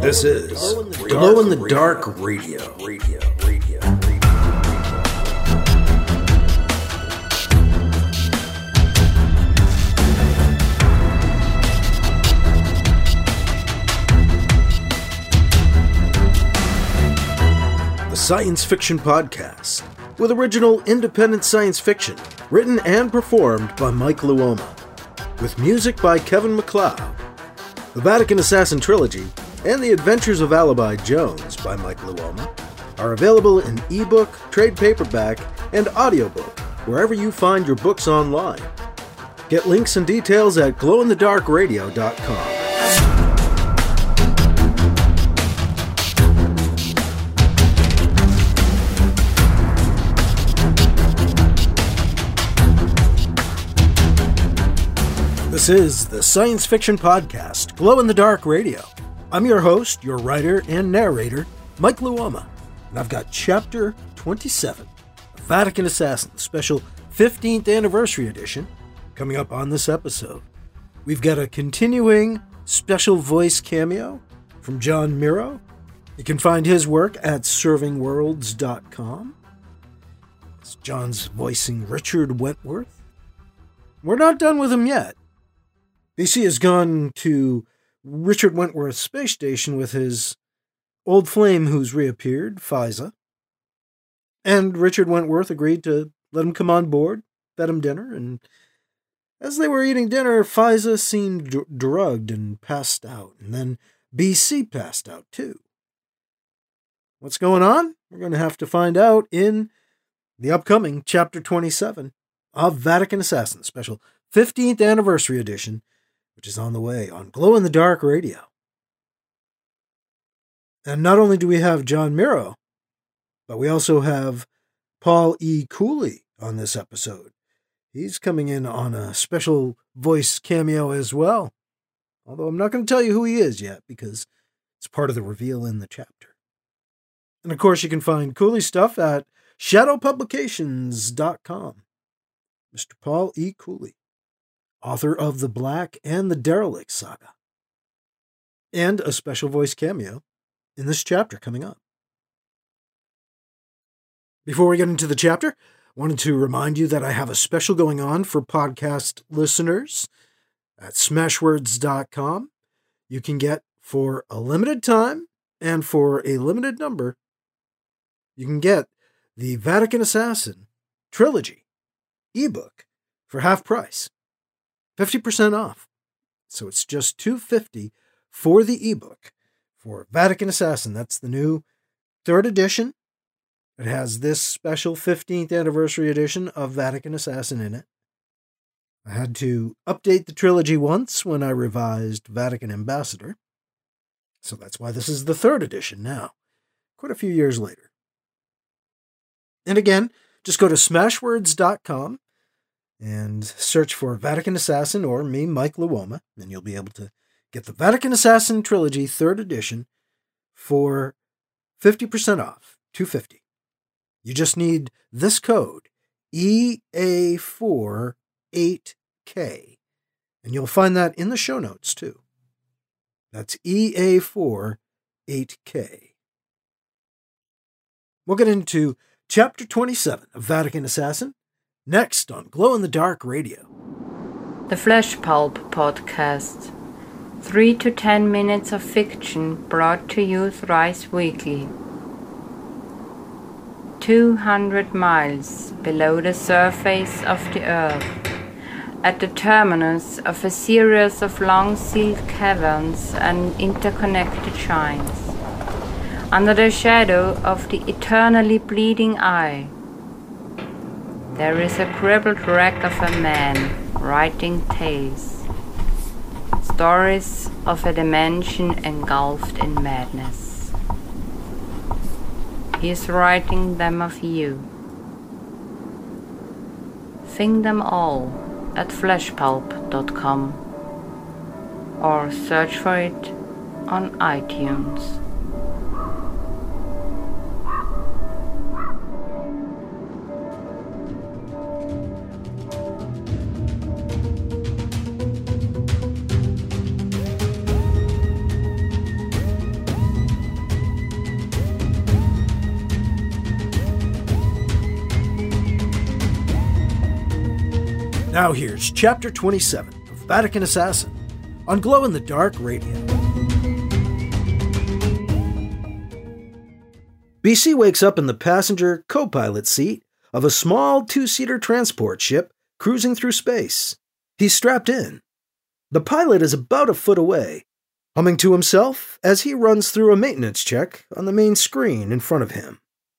This is Glow in the Dark Radio. The science fiction podcast with original independent science fiction written and performed by Mike Luoma, with music by Kevin MacLeod. The Vatican Assassin Trilogy and The Adventures of Alibi Jones by Mike Luoma are available in ebook, trade paperback, and audiobook wherever you find your books online. Get links and details at glowinthedarkradio.com. This is the science fiction podcast, Glow in the Dark Radio. I'm your host, your writer and narrator, Mike Luoma, and I've got Chapter 27, Vatican Assassin, special 15th Anniversary Edition, coming up on this episode. We've got a continuing special voice cameo from John Miro. You can find his work at servingworlds.com. It's John's voicing Richard Wentworth. We're not done with him yet. BC has gone to Richard Wentworth's space station with his old flame who's reappeared, Fiza. And Richard Wentworth agreed to let him come on board, fed him dinner, and as they were eating dinner, Fiza seemed drugged and passed out, and then BC passed out too. What's going on? We're going to have to find out in the upcoming Chapter 27 of Vatican Assassin, special 15th Anniversary Edition, which is on the way on Glow in the Dark Radio. And not only do we have John Miro, but we also have Paul E. Cooley on this episode. He's coming in on a special voice cameo as well. Although I'm not going to tell you who he is yet, because it's part of the reveal in the chapter. And of course, you can find Cooley stuff at shadowpublications.com. Mr. Paul E. Cooley, author of The Black and the Derelict Saga. And a special voice cameo in this chapter coming up. Before we get into the chapter, I wanted to remind you that I have a special going on for podcast listeners at smashwords.com. You can get, for a limited time and for a limited number, you can get the Vatican Assassin Trilogy ebook for half price. 50% off. So it's just $250 for the ebook for Vatican Assassin. That's the new 3rd edition. It has this special 15th Anniversary Edition of Vatican Assassin in it. I had to update the trilogy once when I revised Vatican Ambassador. So that's why this is the 3rd edition now, quite a few years later. And again, just go to smashwords.com and search for Vatican Assassin or me, Mike Luoma, and you'll be able to get the Vatican Assassin Trilogy 3rd edition for 50% off, $250. You just need this code, EA48K, and you'll find that in the show notes too. That's EA48K. We'll get into Chapter 27 of Vatican Assassin next on Glow in the Dark Radio. The Flesh Pulp Podcast. 3 to 10 minutes of fiction brought to you thrice weekly. 200 miles below the surface of the earth, at the terminus of a series of long-sealed caverns and interconnected shrines, under the shadow of the eternally bleeding eye, there is a crippled wreck of a man writing tales, stories of a dimension engulfed in madness. He is writing them of you. Sing them all at fleshpulp.com or search for it on iTunes. Now here's Chapter 27 of Vatican Assassin on Glow in the Dark Radio. BC wakes up in the passenger co-pilot seat of a small two-seater transport ship cruising through space. He's strapped in. The pilot is about a foot away, humming to himself as he runs through a maintenance check on the main screen in front of him.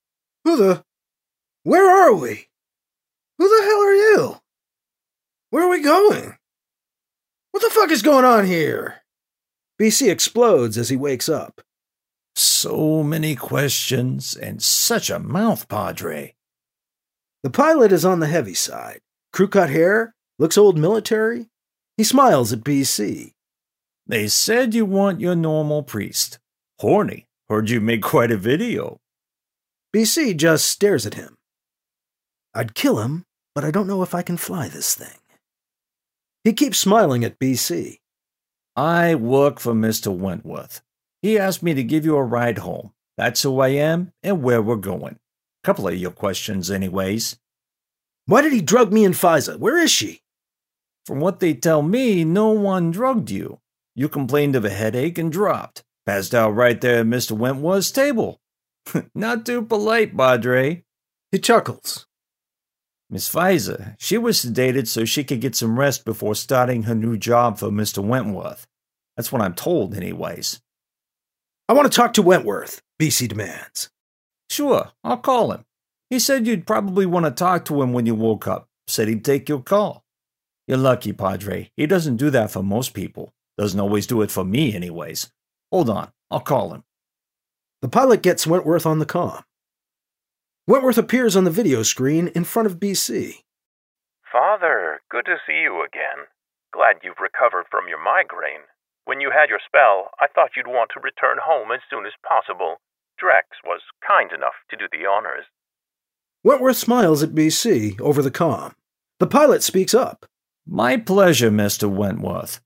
Where are we? Who the hell are you? Where are we going? What the fuck is going on here? BC explodes as he wakes up. So many questions and such a mouth, Padre. The pilot is on the heavy side. Crew-cut hair, looks old military. He smiles at BC. They said you want your normal priest. Horny. Heard you make quite a video. BC just stares at him. I'd kill him, but I don't know if I can fly this thing. He keeps smiling at BC. I work for Mr. Wentworth. He asked me to give you a ride home. That's who I am and where we're going. Couple of your questions anyways. Why did he drug me and Faiza? Where is she? From what they tell me, no one drugged you. You complained of a headache and dropped. Passed out right there at Mr. Wentworth's table. Not too polite, Padre. He chuckles. Miss Faiza, she was sedated so she could get some rest before starting her new job for Mr. Wentworth. That's what I'm told anyways. I want to talk to Wentworth, BC demands. Sure, I'll call him. He said you'd probably want to talk to him when you woke up. Said he'd take your call. You're lucky, Padre. He doesn't do that for most people. Doesn't always do it for me anyways. Hold on, I'll call him. The pilot gets Wentworth on the comm. Wentworth appears on the video screen in front of BC. Father, good to see you again. Glad you've recovered from your migraine. When you had your spell, I thought you'd want to return home as soon as possible. Drex was kind enough to do the honors. Wentworth smiles at BC over the comm. The pilot speaks up. My pleasure, Mr. Wentworth.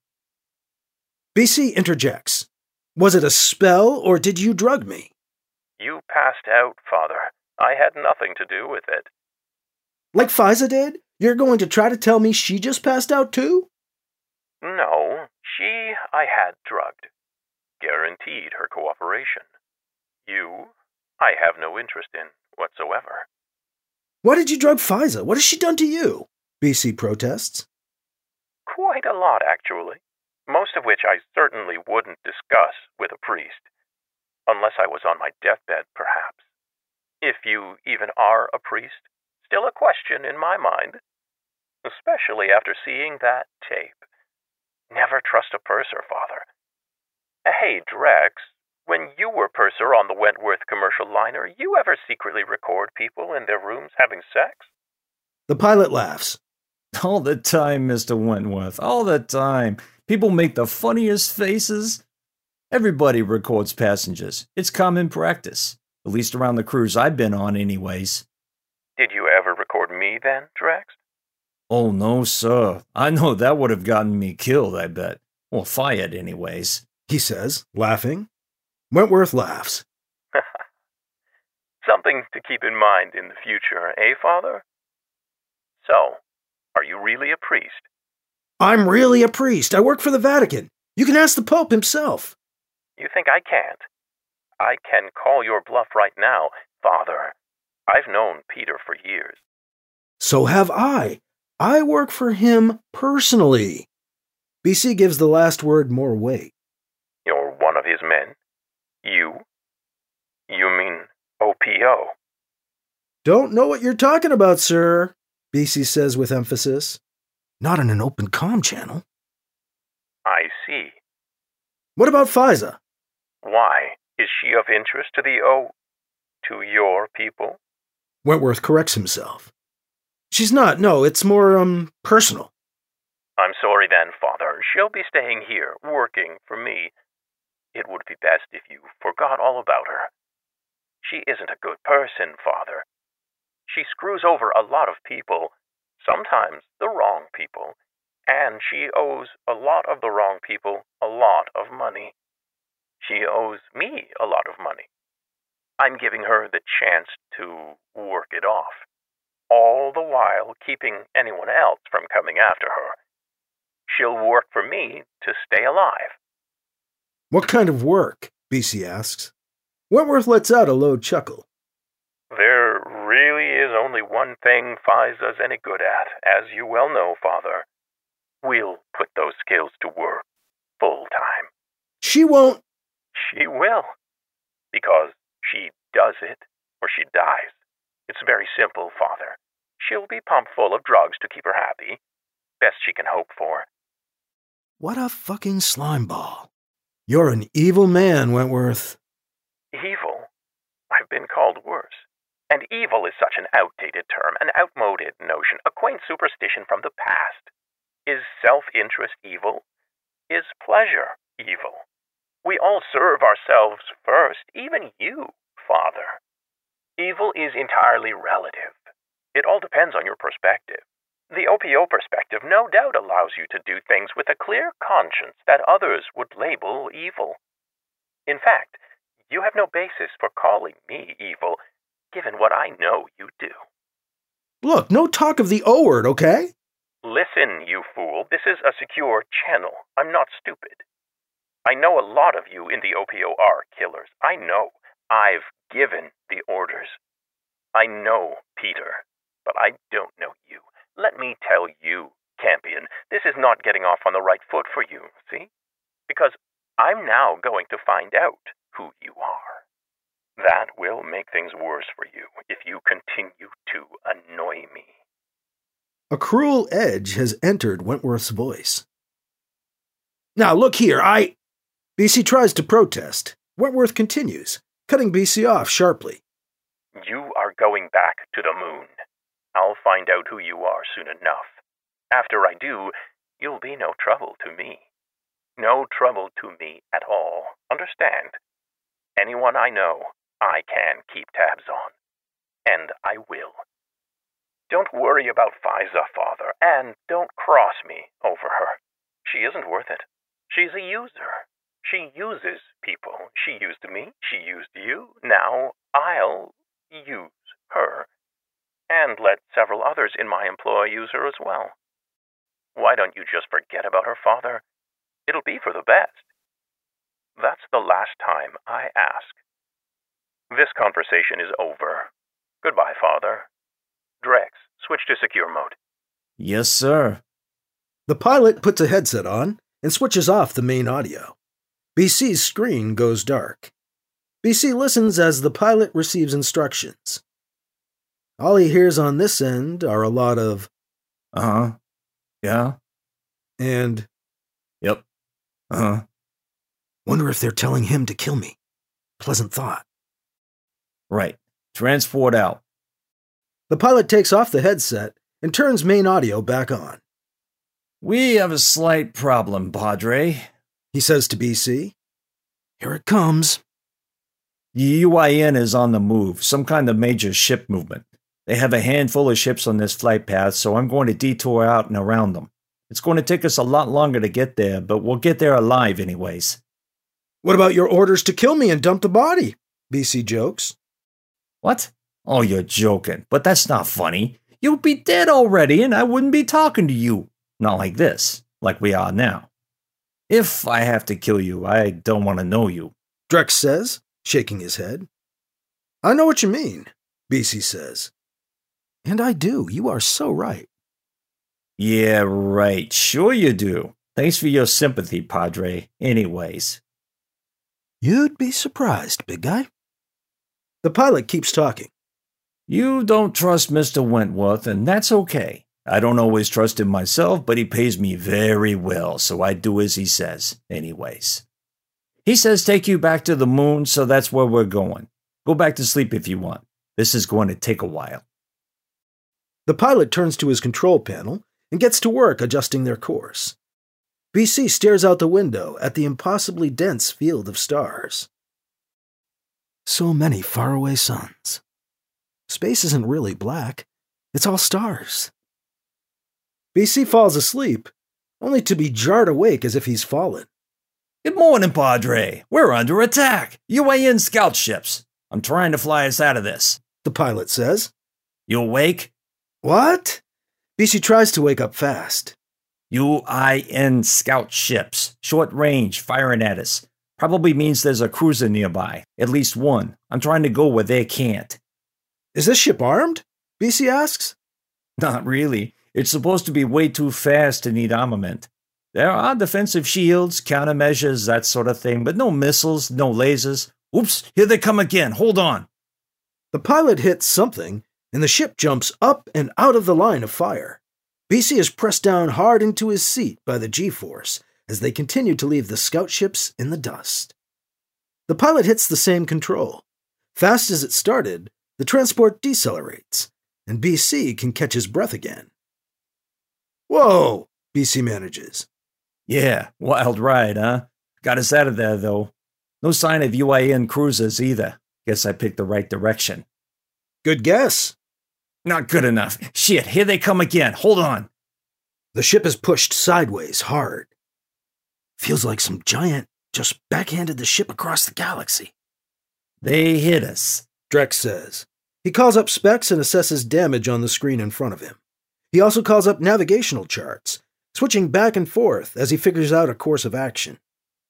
BC interjects. Was it a spell, or did you drug me? You passed out, Father. I had nothing to do with it. Like Faiza did? You're going to try to tell me she just passed out too? No, I had drugged. Guaranteed her cooperation. You, I have no interest in whatsoever. Why did you drug Faiza? What has she done to you? BC protests. Quite a lot, actually. Most of which I certainly wouldn't discuss with a priest. Unless I was on my deathbed, perhaps. If you even are a priest, still a question in my mind. Especially after seeing that tape. Never trust a purser, Father. Hey, Drex, when you were purser on the Wentworth commercial liner, you ever secretly record people in their rooms having sex? The pilot laughs. All the time, Mr. Wentworth, all the time. People make the funniest faces. Everybody records passengers. It's common practice. At least around the cruise I've been on anyways. Did you ever record me then, Drex? Oh, no, sir. I know that would have gotten me killed, I bet. Or fired anyways. He says, laughing. Wentworth laughs. Something to keep in mind in the future, eh, Father? So, are you really a priest? I'm really a priest. I work for the Vatican. You can ask the Pope himself. You think I can't? I can call your bluff right now, Father. I've known Peter for years. So have I. I work for him personally. BC gives the last word more weight. You're one of his men? You? You mean OPO? Don't know what you're talking about, sir, BC says with emphasis. Not in an open comm channel. I see. What about Faiza? Why? Is she of interest to to your people? Wentworth corrects himself. She's not, no, it's more, personal. I'm sorry then, Father. She'll be staying here, working for me. It would be best if you forgot all about her. She isn't a good person, Father. She screws over a lot of people, sometimes the wrong people, and she owes a lot of the wrong people a lot of money. She owes me a lot of money. I'm giving her the chance to work it off, all the while while keeping anyone else from coming after her. She'll work for me to stay alive. What kind of work? BC asks. Wentworth lets out a low chuckle. There really is only one thing Fiza's any good at, as you well know, Father. We'll put those skills to work full time. She won't. She will. Because she does it, or she dies. It's very simple, Father. She'll be pumped full of drugs to keep her happy. Best she can hope for. What a fucking slimeball. You're an evil man, Wentworth. Evil? I've been called worse. And evil is such an outdated term, an outmoded notion, a quaint superstition from the past. Is self-interest evil? Is pleasure evil? We all serve ourselves first, even you, Father. Evil is entirely relative. It all depends on your perspective. The OPO perspective no doubt allows you to do things with a clear conscience that others would label evil. In fact, you have no basis for calling me evil, given what I know you do. Look, no talk of the O word, okay? Listen, you fool, this is a secure channel. I'm not stupid. I know a lot of you in the OPO are killers. I know. I've given the orders. I know Peter, but I don't know you. Let me tell you, Campion, this is not getting off on the right foot for you, see? Because I'm now going to find out who you are. That will make things worse for you if you continue to annoy me. A cruel edge has entered Wentworth's voice. Now, look here, BC tries to protest. Wentworth continues, cutting BC off sharply. You are going back to the moon. I'll find out who you are soon enough. After I do, you'll be no trouble to me. No trouble to me at all. Understand? Anyone I know, I can keep tabs on. And I will. Don't worry about Fiza, Father, and don't cross me over her. She isn't worth it. She's a user. She uses people. She used me. She used you. Now I'll use her. And let several others in my employ use her as well. Why don't you just forget about her, Father? It'll be for the best. That's the last time I ask. This conversation is over. Goodbye, Father. Drex, switch to secure mode. Yes, sir. The pilot puts a headset on and switches off the main audio. BC's screen goes dark. BC listens as the pilot receives instructions. All he hears on this end are a lot of, Uh-huh. Yeah. and, Yep. Uh-huh. wonder if they're telling him to kill me. Pleasant thought. Right. Transport out. The pilot takes off the headset and turns main audio back on. We have a slight problem, Padre. He says to BC, Here it comes. The UIN is on the move, some kind of major ship movement. They have a handful of ships on this flight path, so I'm going to detour out and around them. It's going to take us a lot longer to get there, but we'll get there alive anyways. What about your orders to kill me and dump the body? BC jokes. What? Oh, you're joking, but that's not funny. You'd be dead already and I wouldn't be talking to you. Not like this, like we are now. If I have to kill you, I don't want to know you. Drex says, shaking his head. I know what you mean, BC says. And I do. You are so right. Yeah, right. Sure you do. Thanks for your sympathy, Padre. Anyways. You'd be surprised, big guy. The pilot keeps talking. You don't trust Mr. Wentworth, and that's okay. I don't always trust him myself, but he pays me very well, so I do as he says, anyways. He says take you back to the moon, so that's where we're going. Go back to sleep if you want. This is going to take a while. The pilot turns to his control panel and gets to work adjusting their course. BC stares out the window at the impossibly dense field of stars. So many faraway suns. Space isn't really black. It's all stars. BC falls asleep, only to be jarred awake as if he's fallen. Good morning, Padre. We're under attack. UAN scout ships. I'm trying to fly us out of this. The pilot says. You awake? What? BC tries to wake up fast. UIN scout ships, short range, firing at us. Probably means there's a cruiser nearby, at least one. I'm trying to go where they can't. Is this ship armed? BC asks. Not really. It's supposed to be way too fast to need armament. There are defensive shields, countermeasures, that sort of thing, but no missiles, no lasers. Oops, here they come again. Hold on. The pilot hits something, and the ship jumps up and out of the line of fire. BC is pressed down hard into his seat by the G-force as they continue to leave the scout ships in the dust. The pilot hits the same control. Fast as it started, the transport decelerates, and BC can catch his breath again. Whoa, BC manages. Yeah, wild ride, huh? Got us out of there, though. No sign of UIN cruisers either. Guess I picked the right direction. Good guess. Not good enough. Shit, here they come again. Hold on. The ship is pushed sideways hard. Feels like some giant just backhanded the ship across the galaxy. They hit us, Drex says. He calls up specs and assesses damage on the screen in front of him. He also calls up navigational charts, switching back and forth as he figures out a course of action.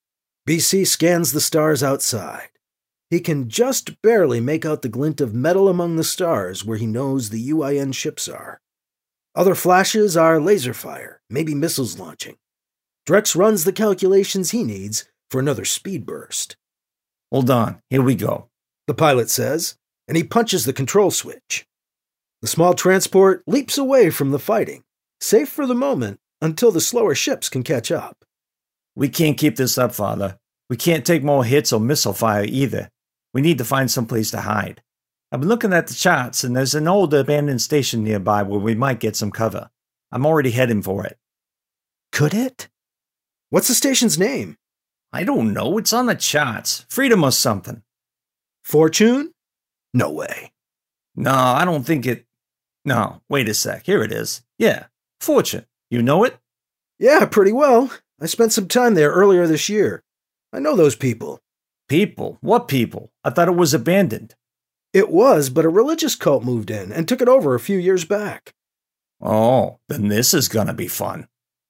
BC scans the stars outside. He can just barely make out the glint of metal among the stars where he knows the UIN ships are. Other flashes are laser fire, maybe missiles launching. Drex runs the calculations he needs for another speed burst. Hold on, here we go, the pilot says, and he punches the control switch. The small transport leaps away from the fighting, safe for the moment until the slower ships can catch up. We can't keep this up, Father. We can't take more hits or missile fire either. We need to find someplace to hide. I've been looking at the charts, and there's an old abandoned station nearby where we might get some cover. I'm already heading for it. Could it? What's the station's name? I don't know. It's on the charts. Freedom or something. Fortune? No way. No, I don't think it... No, wait a sec. Here it is. Yeah, Fortune. You know it? Yeah, pretty well. I spent some time there earlier this year. I know those people. People? What people? I thought it was abandoned. It was, but a religious cult moved in and took it over a few years back. Oh, then this is gonna be fun.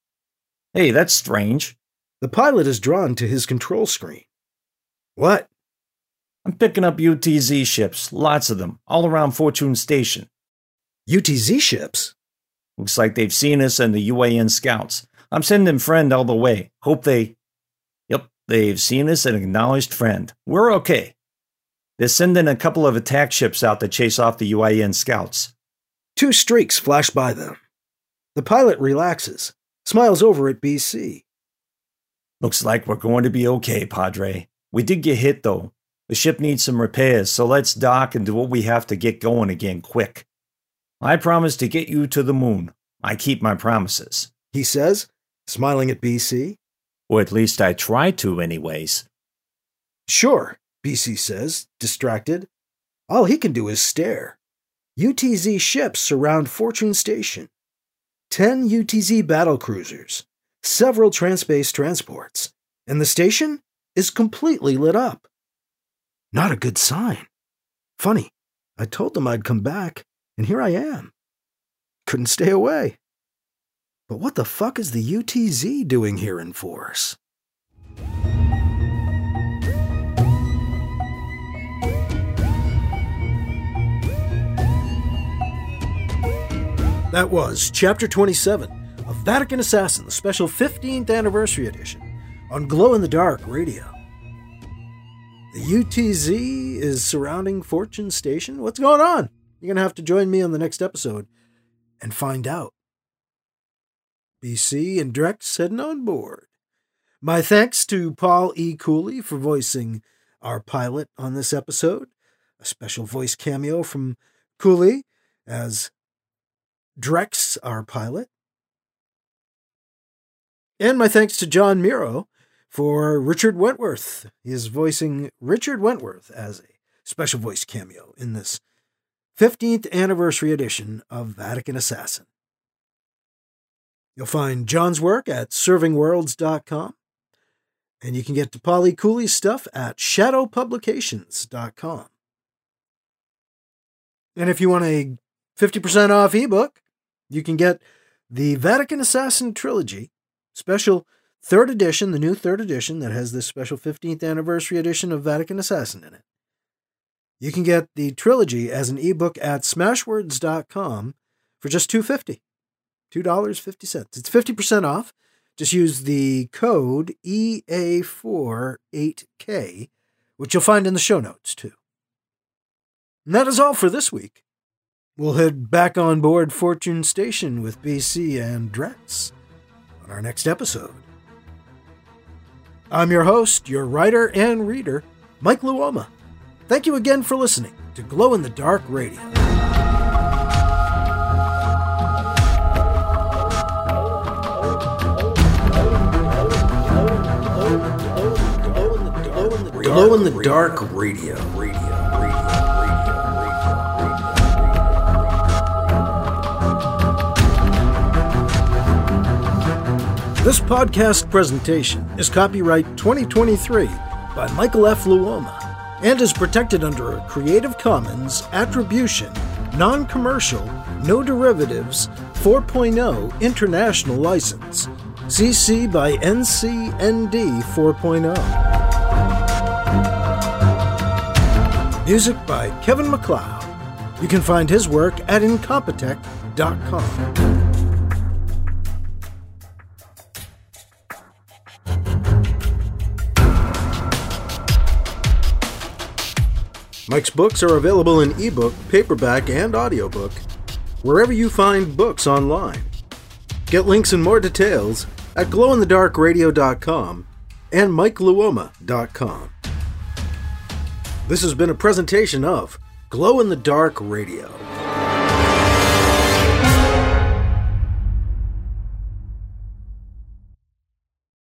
Hey, that's strange. The pilot is drawn to his control screen. What? I'm picking up UTZ ships, lots of them, all around Fortune Station. UTZ ships? Looks like they've seen us and the UAN scouts. I'm sending friend all the way. Hope they... Yep, they've seen us and acknowledged friend. We're okay. They're sending a couple of attack ships out to chase off the UIN scouts. 2 streaks flash by them. The pilot relaxes, smiles over at BC. Looks like we're going to be okay, Padre. We did get hit, though. The ship needs some repairs, so let's dock and do what we have to get going again quick. I promise to get you to the moon. I keep my promises, he says, smiling at BC. Or at least I try to, anyways. Sure, BC says, distracted. All he can do is stare. UTZ ships surround Fortune Station. 10 UTZ battlecruisers, several trans-space transports, and the station is completely lit up. Not a good sign. Funny, I told them I'd come back, and here I am. Couldn't stay away. But what the fuck is the UTZ doing here in force? That was Chapter 27 of Vatican Assassin, the special 15th Anniversary Edition on Glow in the Dark Radio. The UTZ is surrounding Fortune Station? What's going on? You're going to have to join me on the next episode and find out. BC and Drex heading on board. My thanks to Paul E. Cooley for voicing our pilot on this episode. A special voice cameo from Cooley as Drex, our pilot. And my thanks to John Miro for Richard Wentworth. He is voicing Richard Wentworth as a special voice cameo in this 15th Anniversary Edition of Vatican Assassin. You'll find John's work at servingworlds.com, and you can get to Polly Cooley's stuff at shadowpublications.com. And if you want a 50% off ebook. You can get the Vatican Assassin Trilogy, special 3rd edition, the new 3rd edition that has this special 15th anniversary edition of Vatican Assassin in it. You can get the trilogy as an ebook at smashwords.com for just $2.50. $2.50. It's 50% off. Just use the code EA48K, which you'll find in the show notes, too. And that is all for this week. We'll head back on board Fortune Station with BC and Drex on our next episode. I'm your host, your writer and reader, Mike Luoma. Thank you again for listening to Glow in the Dark Radio. Glow in the Dark Radio. This podcast presentation is copyright 2023 by Michael F. Luoma and is protected under a Creative Commons Attribution, Non-Commercial, No Derivatives 4.0 International License, CC by NCND 4.0. Music by Kevin MacLeod. You can find his work at Incompetech.com. Mike's books are available in ebook, paperback, and audiobook, wherever you find books online. Get links and more details at glowinthedarkradio.com and mikeluoma.com. This has been a presentation of Glow in the Dark Radio.